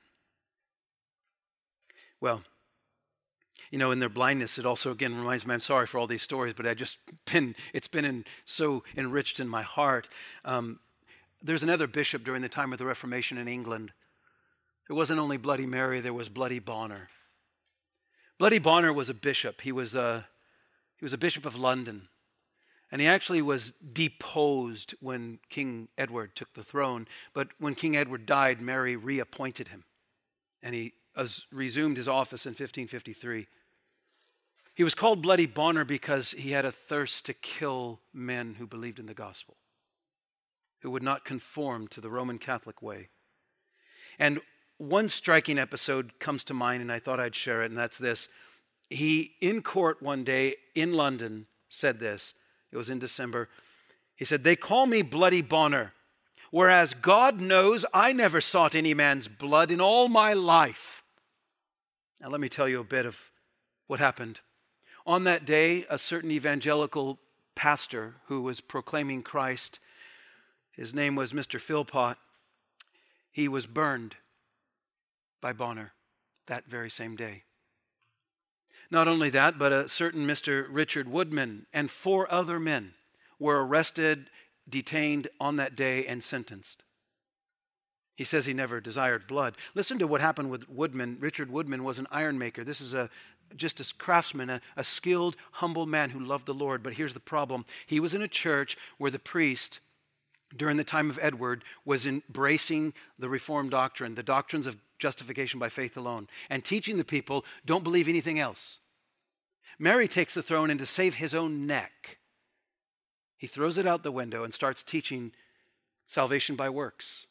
Well, in their blindness, it also again reminds me, I'm sorry for all these stories, but it's been so enriched in my heart. There's another bishop during the time of the Reformation in England. There wasn't only Bloody Mary, there was Bloody Bonner. Bloody Bonner was a bishop. He was a bishop of London. And he actually was deposed when King Edward took the throne. But when King Edward died, Mary reappointed him. And he resumed his office in 1553. He was called Bloody Bonner because he had a thirst to kill men who believed in the gospel, who would not conform to the Roman Catholic way. And one striking episode comes to mind, and I thought I'd share it, and that's this. He, in court one day in London, said this. It was in December. He said, "They call me Bloody Bonner, whereas God knows I never sought any man's blood in all my life." Now let me tell you a bit of what happened. On that day, a certain evangelical pastor who was proclaiming Christ, his name was Mr. Philpott, he was burned by Bonner that very same day. Not only that, but a certain Mr. Richard Woodman and 4 other men were arrested, detained on that day, and sentenced. He says he never desired blood. Listen to what happened with Woodman. Richard Woodman was an iron maker. This is just a craftsman, a skilled, humble man who loved the Lord. But here's the problem. He was in a church where the priest, during the time of Edward, was embracing the Reformed doctrine, the doctrines of justification by faith alone, and teaching the people, don't believe anything else. Mary takes the throne, and to save his own neck, he throws it out the window and starts teaching salvation by works.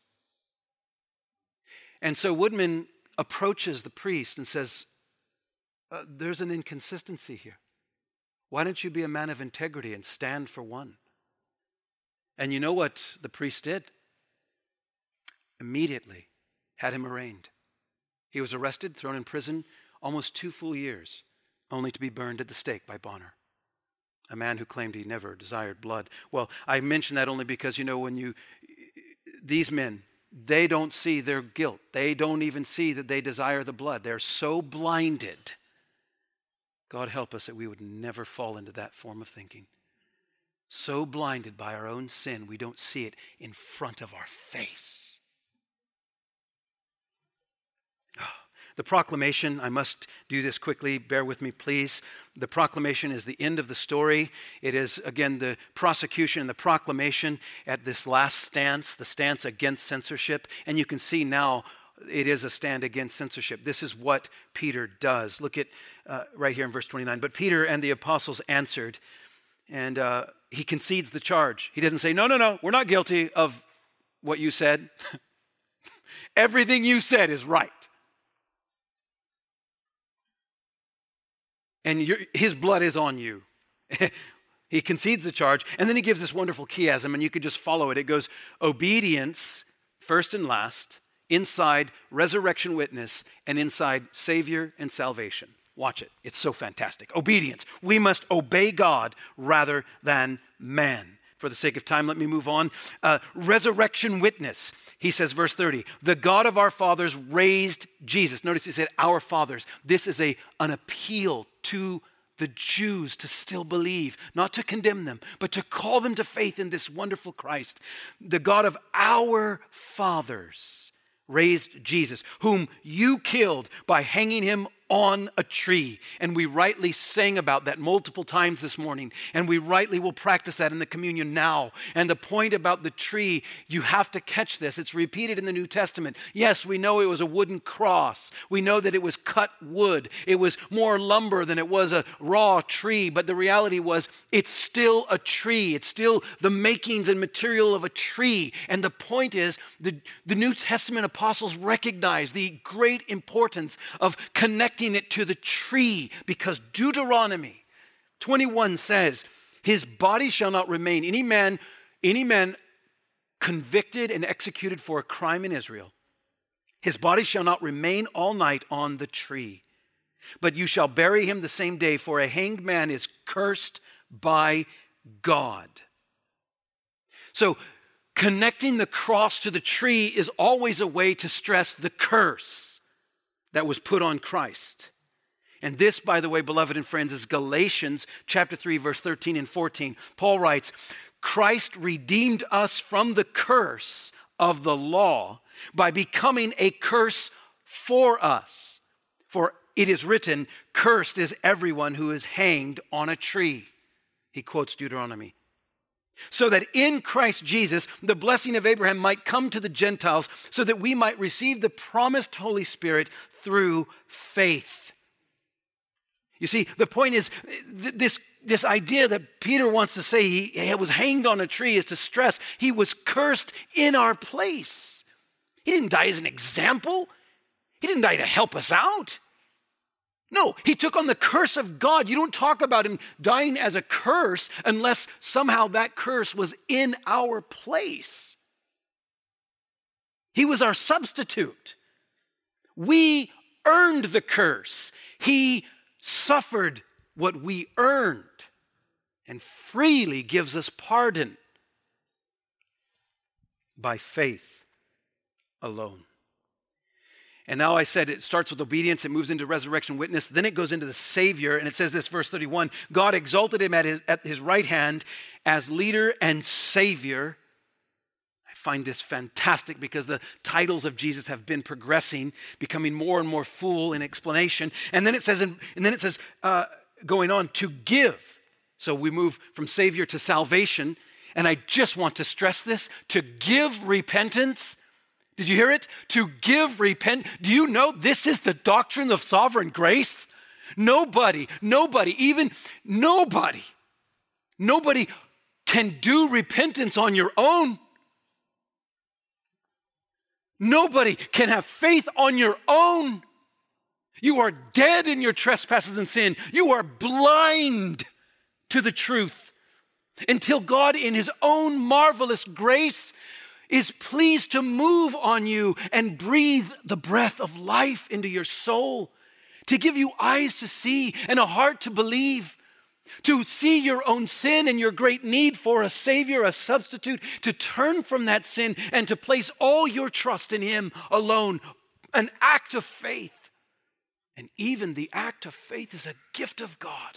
And so Woodman approaches the priest and says, there's an inconsistency here. Why don't you be a man of integrity and stand for one? And you know what the priest did? Immediately had him arraigned. He was arrested, thrown in prison, almost 2 full years, only to be burned at the stake by Bonner, a man who claimed he never desired blood. Well, I mention that only because, these men, they don't see their guilt. They don't even see that they desire the blood. They're so blinded. God help us that we would never fall into that form of thinking. So blinded by our own sin, we don't see it in front of our face. The proclamation, I must do this quickly, bear with me please. The proclamation is the end of the story. It is, again, the prosecution and the proclamation at this last stance, the stance against censorship. And you can see now it is a stand against censorship. This is what Peter does. Look at right here in verse 29. But Peter and the apostles answered, and he concedes the charge. He doesn't say, no, we're not guilty of what you said. Everything you said is right. And his blood is on you. He concedes the charge, and then he gives this wonderful chiasm, and you could just follow it. It goes, obedience, first and last, inside resurrection witness, and inside Savior and salvation. Watch it. It's so fantastic. Obedience. We must obey God rather than man. For the sake of time, let me move on. Resurrection witness. He says, verse 30, the God of our fathers raised Jesus. Notice he said, our fathers. This is an appeal to the Jews to still believe, not to condemn them, but to call them to faith in this wonderful Christ. The God of our fathers raised Jesus, whom you killed by hanging him on a tree. And we rightly sang about that multiple times this morning. And we rightly will practice that in the communion now. And the point about the tree, you have to catch this. It's repeated in the New Testament. Yes, we know it was a wooden cross. We know that it was cut wood. It was more lumber than it was a raw tree. But the reality was, it's still a tree. It's still the makings and material of a tree. And the point is, the New Testament apostles recognize the great importance of connecting it to the tree, because Deuteronomy 21 says, his body shall not remain. Any man convicted and executed for a crime in Israel, his body shall not remain all night on the tree, but you shall bury him the same day, for a hanged man is cursed by God. So connecting the cross to the tree is always a way to stress the curse that was put on Christ. And this, by the way, beloved and friends, is Galatians chapter 3, verse 13 and 14. Paul writes, Christ redeemed us from the curse of the law by becoming a curse for us. For it is written, cursed is everyone who is hanged on a tree. He quotes Deuteronomy. So that in Christ Jesus, the blessing of Abraham might come to the Gentiles, so that we might receive the promised Holy Spirit through faith. You see, the point is, this idea that Peter wants to say he was hanged on a tree is to stress he was cursed in our place. He didn't die as an example. He didn't die to help us out. No, he took on the curse of God. You don't talk about him dying as a curse unless somehow that curse was in our place. He was our substitute. We earned the curse. He suffered what we earned and freely gives us pardon by faith alone. And now I said it starts with obedience, it moves into resurrection witness, then it goes into the Savior, and it says this, verse 31, God exalted him at his right hand as leader and Savior. I find this fantastic because the titles of Jesus have been progressing, becoming more and more full in explanation. And then it says, going on, to give. So we move from Savior to salvation, and I just want to stress this, to give repentance. Did you hear it? To give repent. Do you know this is the doctrine of sovereign grace? Nobody can do repentance on your own. Nobody can have faith on your own. You are dead in your trespasses and sin. You are blind to the truth until God in his own marvelous grace is pleased to move on you and breathe the breath of life into your soul, to give you eyes to see and a heart to believe, to see your own sin and your great need for a Savior, a substitute, to turn from that sin and to place all your trust in him alone, an act of faith. And even the act of faith is a gift of God.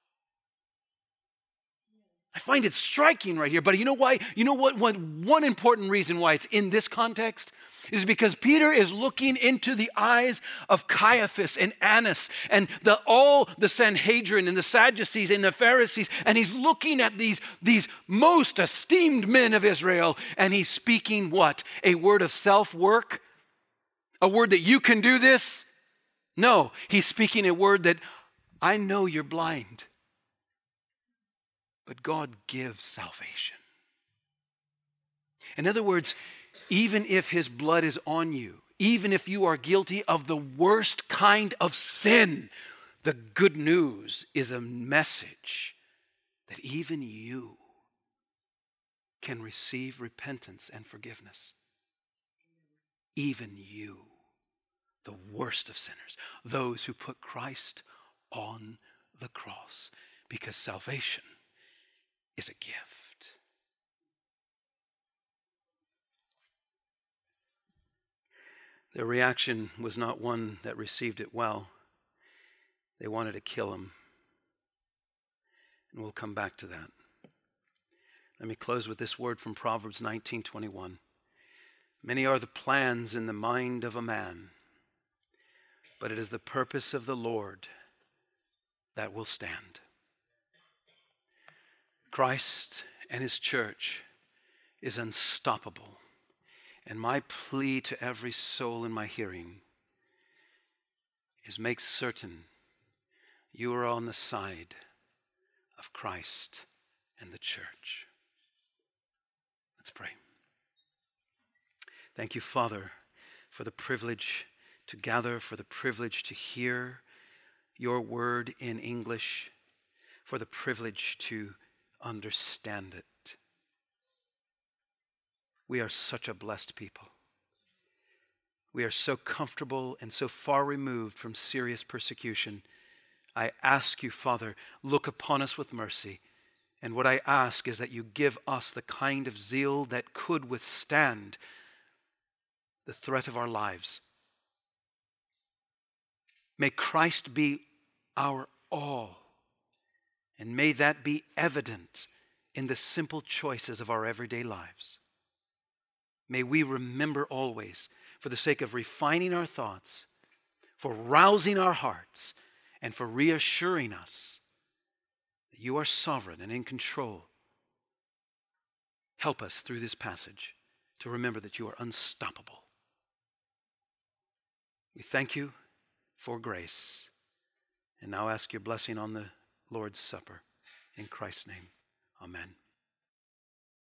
I find it striking right here, but you know why? You know what? One important reason why it's in this context is because Peter is looking into the eyes of Caiaphas and Annas and all the Sanhedrin and the Sadducees and the Pharisees, and he's looking at these most esteemed men of Israel, and he's speaking what? A word of self-work? A word that you can do this? No, he's speaking a word that I know you're blind. But God gives salvation. In other words, even if his blood is on you, even if you are guilty of the worst kind of sin, the good news is a message that even you can receive repentance and forgiveness. Even you, the worst of sinners, those who put Christ on the cross, because salvation is a gift. Their reaction was not one that received it well. They wanted to kill him. And we'll come back to that. Let me close with this word from Proverbs 19:21. Many are the plans in the mind of a man, but it is the purpose of the Lord that will stand. Christ and his church is unstoppable. And my plea to every soul in my hearing is make certain you are on the side of Christ and the church. Let's pray. Thank you, Father, for the privilege to gather, for the privilege to hear your word in English, for the privilege to understand it. We are such a blessed people. We are so comfortable and so far removed from serious persecution. I ask you, Father, look upon us with mercy. And what I ask is that you give us the kind of zeal that could withstand the threat of our lives. May Christ be our all. And may that be evident in the simple choices of our everyday lives. May we remember always, for the sake of refining our thoughts, for rousing our hearts, and for reassuring us that you are sovereign and in control. Help us through this passage to remember that you are unstoppable. We thank you for grace, and now ask your blessing on the Lord's Supper. In Christ's name, amen.